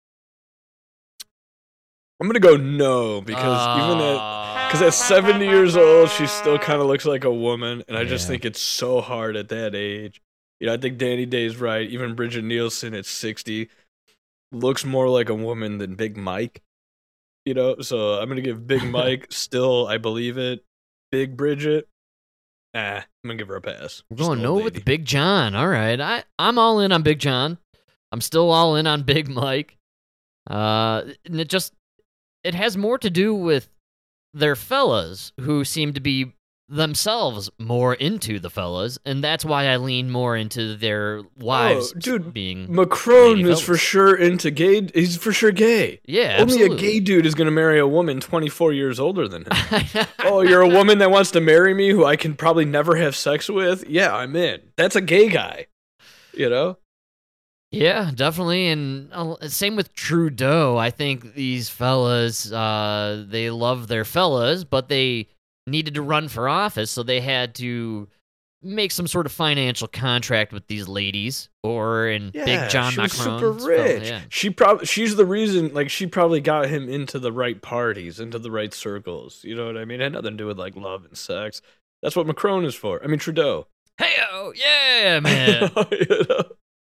I'm gonna go no because at 70 years old, she still kind of looks like a woman, and I just think it's so hard at that age. You know, I think Danny Day's right. Even Bridget Nielsen at 60 looks more like a woman than Big Mike. You know, so I'm gonna give Big Mike still. I believe it. Big Bridget. I'm gonna give her a pass. We're Just going an no old with lady. Big John. All right, I'm all in on Big John. I'm still all in on Big Mike. And it has more to do with their fellas who seem to be themselves more into the fellas, and that's why I lean more into their wives being Macron lady is fellas. for sure into gay. He's for sure gay. Yeah, Only absolutely. a gay dude is going to marry a woman 24 years older than him. Oh, you're a woman that wants to marry me who I can probably never have sex with? Yeah, I'm in. That's a gay guy. You know? Yeah, definitely. And same with Trudeau. I think these fellas, they love their fellas, but they needed to run for office, so they had to make some sort of financial contract with these ladies, or in Big John she was Macron's super rich. fella, She's the reason, like, she probably got him into the right parties, into the right circles. You know what I mean? It had nothing to do with, like, love and sex. That's what Macron is for. I mean, Trudeau. Hey-o, yeah, man. You know?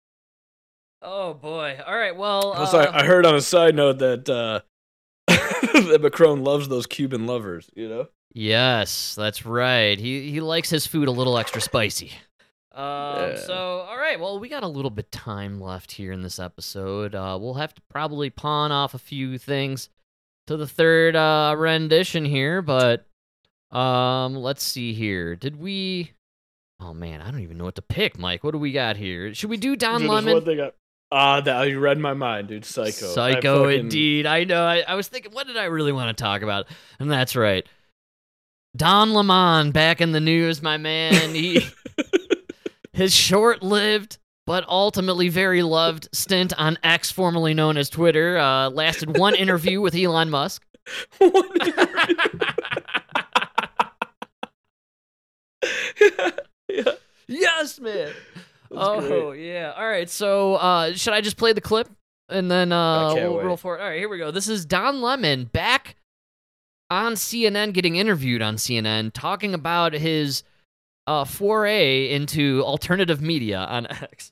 Oh, boy. All right, well... Also, I heard on a side note that that Macron loves those Cuban lovers, you know? Yes, that's right. He likes his food a little extra spicy. So, all right. Well, we got a little bit time left here in this episode. We'll have to probably pawn off a few things to the third rendition here, but let's see here. Did we? Oh man, I don't even know what to pick, Mike. What do we got here? Should we do Don Dude, there's Lemon? one thing you read my mind, dude. Psycho. Psycho, indeed. I know. I was thinking, what did I really want to talk about? And that's right. Don Lemon back in the news, my man. His short-lived but ultimately very loved stint on X, formerly known as Twitter, lasted one interview with Elon Musk. Yeah. Yes, man. That's great. Yeah. All right. So, should I just play the clip and then we'll wait. roll for it? All right, here we go. This is Don Lemon back on CNN, getting interviewed on CNN, talking about his foray into alternative media on X.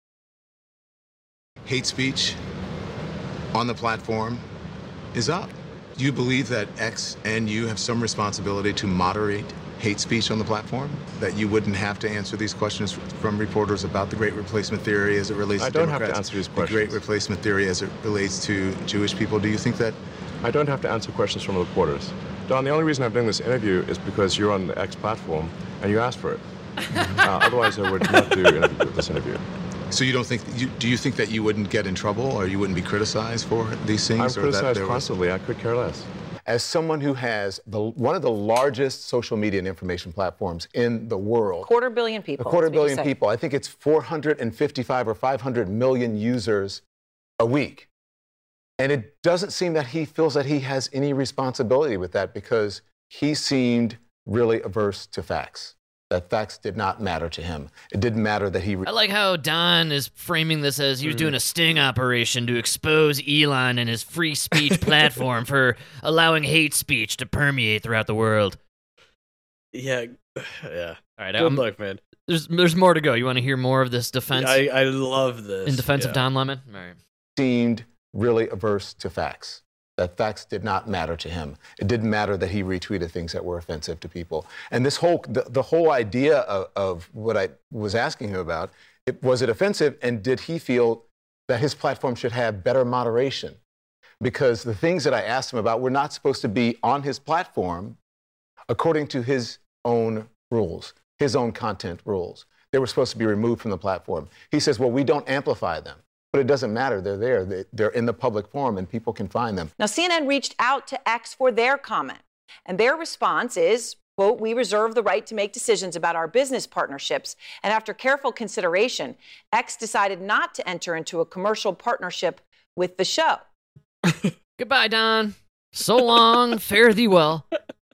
Hate speech on the platform is up. Do you believe that X and you have some responsibility to moderate hate speech on the platform? That you wouldn't have to answer these questions from reporters about the Great Replacement Theory as it relates to Democrats? I don't have to answer these questions. The Great Replacement Theory as it relates to Jewish people. Do you think that? I don't have to answer questions from reporters. Don, the only reason I'm doing this interview is because you're on the X platform and you asked for it. Otherwise, I would not do this interview. So you don't think? Do you think that you wouldn't get in trouble or you wouldn't be criticized for these things? I'm or that criticized there was- constantly. I could care less. As someone who has one of the largest social media and information platforms in the world. 250 million people. A 250 million people. I think it's 455 or 500 million users a week. And it doesn't seem that he feels that he has any responsibility with that because he seemed really averse to facts. That facts did not matter to him. It didn't matter that he... I like how Don is framing this as he was doing a sting operation to expose Elon and his free speech platform for allowing hate speech to permeate throughout the world. Yeah. Yeah. All right, Good luck, man. There's more to go. You want to hear more of this defense? I love this. In defense of Don Lemon? All right. Seemed really averse to facts. That facts did not matter to him. It didn't matter that he retweeted things that were offensive to people. And this whole, the whole idea of what I was asking him about, was it offensive, and did he feel that his platform should have better moderation? Because the things that I asked him about were not supposed to be on his platform according to his own rules, his own content rules. They were supposed to be removed from the platform. He says, well, we don't amplify them. But it doesn't matter. They're there. They're in the public forum, and people can find them. Now, CNN reached out to X for their comment, and their response is, quote, we reserve the right to make decisions about our business partnerships. And after careful consideration, X decided not to enter into a commercial partnership with the show. Goodbye, Don. So long. Fare thee well.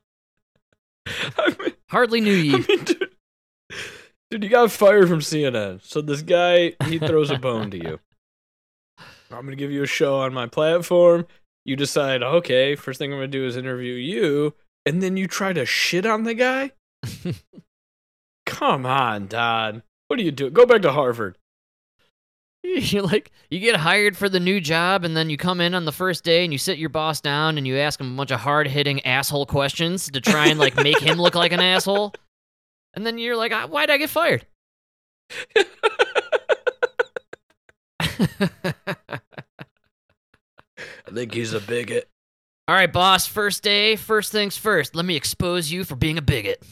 Hardly knew ye. Dude, you got fired from CNN. So this guy, he throws a bone to you. I'm going to give you a show on my platform. You decide, okay, first thing I'm going to do is interview you. And then you try to shit on the guy? Come on, Don. What are you doing? Go back to Harvard. You get hired for the new job, and then you come in on the first day and you sit your boss down and you ask him a bunch of hard-hitting asshole questions to try and make him look like an asshole. And then you're like, why'd I get fired? I think he's a bigot. All right, boss, first day, first things first. Let me expose you for being a bigot.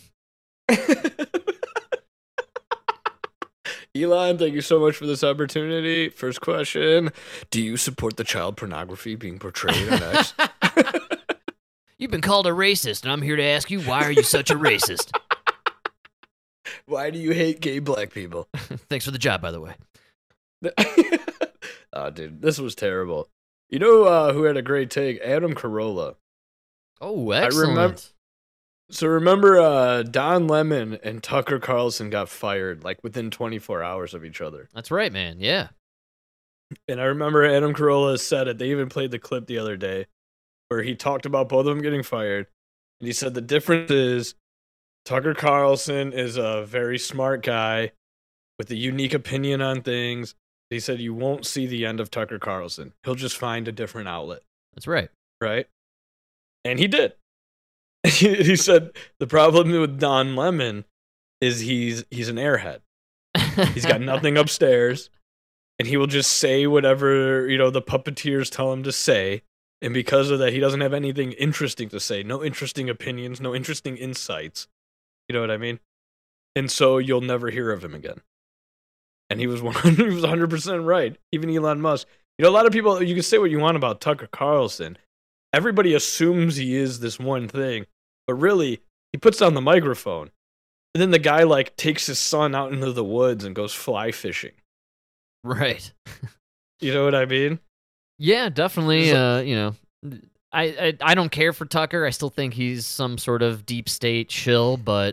Elon, thank you so much for this opportunity. First question, do you support the child pornography being portrayed on X? You've been called a racist, and I'm here to ask you, why are you such a racist? Why do you hate gay black people? Thanks for the job, by the way. Oh, dude, this was terrible. You know who had a great take? Adam Carolla. Oh, excellent. Remember Don Lemon and Tucker Carlson got fired within 24 hours of each other. That's right, man. Yeah. And I remember Adam Carolla said it. They even played the clip the other day where he talked about both of them getting fired. And he said the difference is Tucker Carlson is a very smart guy with a unique opinion on things. He said you won't see the end of Tucker Carlson. He'll just find a different outlet. That's right. Right? And he did. He said the problem with Don Lemon is he's an airhead. He's got nothing upstairs, and he will just say whatever, the puppeteers tell him to say. And because of that, he doesn't have anything interesting to say. No interesting opinions, no interesting insights. You know what I mean? And so you'll never hear of him again. And he was 100% right. Even Elon Musk. A lot of people, you can say what you want about Tucker Carlson. Everybody assumes he is this one thing, but really, he puts down the microphone. And then the guy, takes his son out into the woods and goes fly fishing. Right. You know what I mean? Yeah, definitely. I don't care for Tucker. I still think he's some sort of deep state shill, but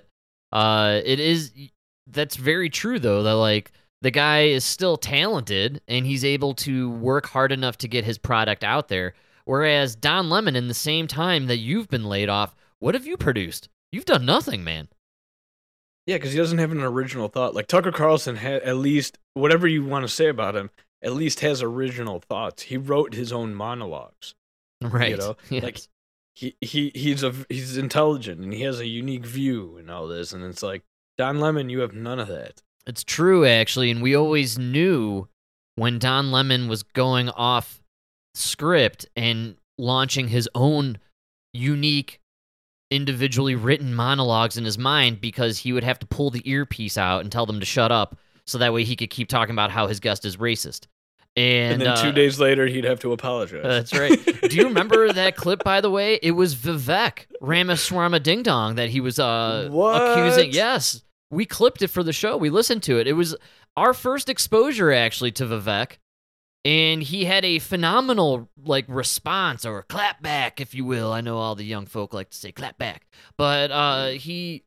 that's very true, though, that, the guy is still talented, and he's able to work hard enough to get his product out there. Whereas Don Lemon, in the same time that you've been laid off, what have you produced? You've done nothing, man. Yeah, because he doesn't have an original thought. Tucker Carlson had, at least, whatever you want to say about him, at least has original thoughts. He wrote his own monologues. Right. Yes. He's intelligent, and he has a unique view and all this. And it's Don Lemon, you have none of that. It's true, actually, and we always knew when Don Lemon was going off script and launching his own unique, individually written monologues in his mind, because he would have to pull the earpiece out and tell them to shut up, so that way he could keep talking about how his guest is racist. And then 2 days later, he'd have to apologize. That's right. Do you remember that clip, by the way? It was Vivek Ramaswamy Ding Dong that he was accusing. Yes. We clipped it for the show. We listened to it. It was our first exposure, actually, to Vivek. And he had a phenomenal, response, or clap back, if you will. I know all the young folk like to say clap back. But it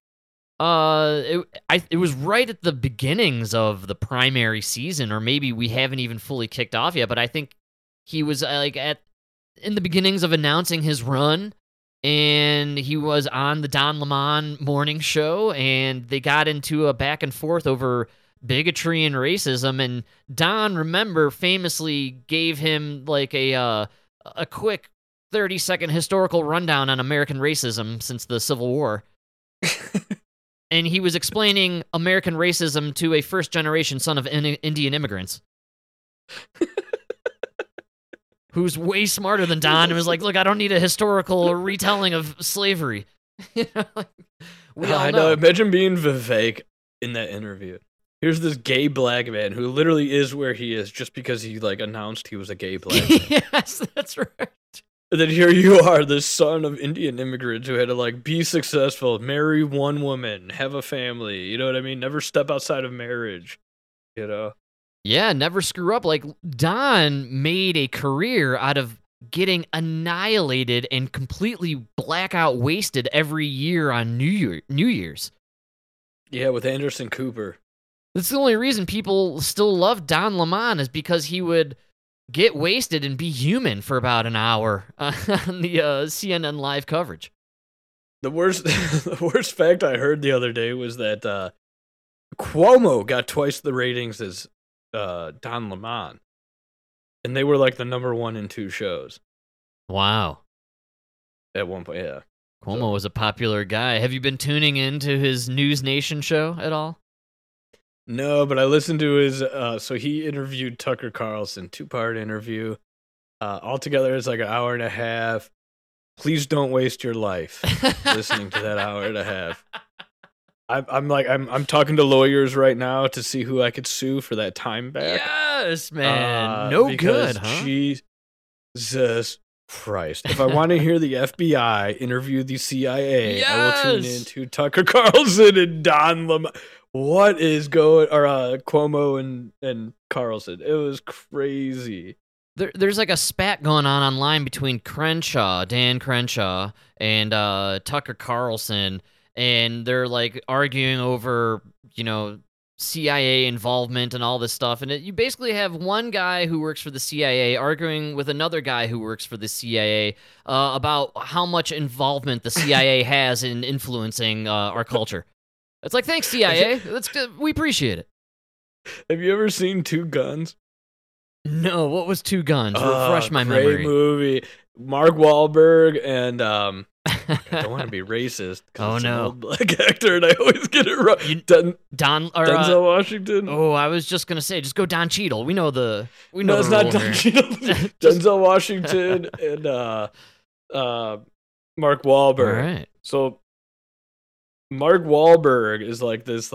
was right at the beginnings of the primary season, or maybe we haven't even fully kicked off yet. But I think he was in the beginnings of announcing his run, and he was on the Don Lemon morning show, and they got into a back and forth over bigotry and racism, and Don, remember, famously gave him like a quick 30-second historical rundown on American racism since the Civil War. And he was explaining American racism to a first-generation son of Indian immigrants. Who's way smarter than Don and was like, look, I don't need a historical retelling of slavery. We all know. Imagine being Vivek in that interview. Here's this gay black man who literally is where he is just because he like announced he was a gay black man. Yes, that's right. And then here you are, this son of Indian immigrants who had to like be successful, marry one woman, have a family, you know what I mean? Never step outside of marriage, you know? Yeah, never screw up. Like, Don made a career out of getting annihilated and completely blackout wasted every year on New Year's. Yeah, with Anderson Cooper. That's the only reason people still love Don Lemon, is because he would get wasted and be human for about an hour on the CNN live coverage. The worst fact I heard the other day was that Cuomo got twice the ratings as Don Lemon, and they were like the number 1 and 2 shows. Wow. At one point, yeah. Cuomo was a popular guy. Have you been tuning into his News Nation show at all? No, but I listened to his, so he interviewed Tucker Carlson, 2-part interview. Altogether, it's like an hour and a half. Please don't waste your life listening to that hour and a half. I'm talking to lawyers right now to see who I could sue for that time back. Yes, man. No good, huh? Jesus Christ. If I want to hear the FBI interview the CIA, yes! I will tune in to Tucker Carlson and Don Lemon. What is Cuomo and Carlson? It was crazy. There's like a spat going on online between Dan Crenshaw, and Tucker Carlson, and they're like arguing over, CIA involvement and all this stuff. And you basically have one guy who works for the CIA arguing with another guy who works for the CIA about how much involvement the CIA has in influencing our culture. It's like, thanks, CIA. That's good. We appreciate it. Have you ever seen Two Guns? No. What was Two Guns? Refresh my great memory. Great movie. Mark Wahlberg and I don't want to be racist. Oh it's no, an old black actor, and I always get it wrong. Denzel Washington. Oh, I was just gonna say, just go Don Cheadle. We know the. No, it's not Don Cheadle. Denzel Washington and Mark Wahlberg. All right. So Mark Wahlberg is like this,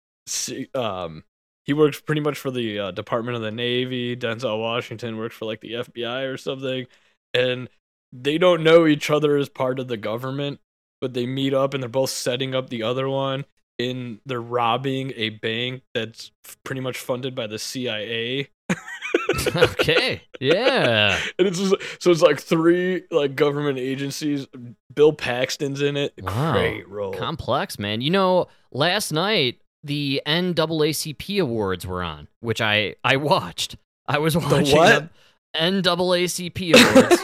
he works pretty much for the Department of the Navy. Denzel Washington works for like the FBI or something, and they don't know each other as part of the government, but they meet up and they're both setting up the other one, and they're robbing a bank that's pretty much funded by the CIA. Okay, yeah. And it's like 3 like government agencies. Bill Paxton's in it. Wow. Great role. Complex, man. Last night the NAACP awards were on, which I watched. I was watching the what? NAACP awards.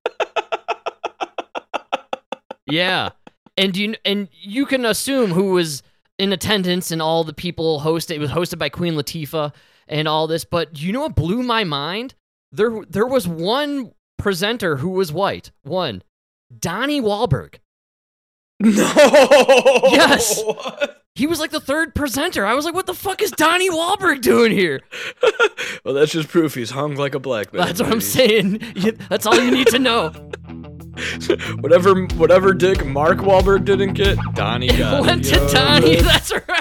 Yeah, and you can assume who was in attendance and all the people hosted. It was hosted by Queen Latifah and all this. But you know what blew my mind? There was one presenter who was white. One, Donnie Wahlberg. No. Yes. What? He was like the 3rd presenter. I was like, what the fuck is Donnie Wahlberg doing here? Well, that's just proof he's hung like a black man. That's what I'm saying. That's all you need to know. Whatever dick Mark Wahlberg didn't get, Donnie got it. Went to Donnie, that's right.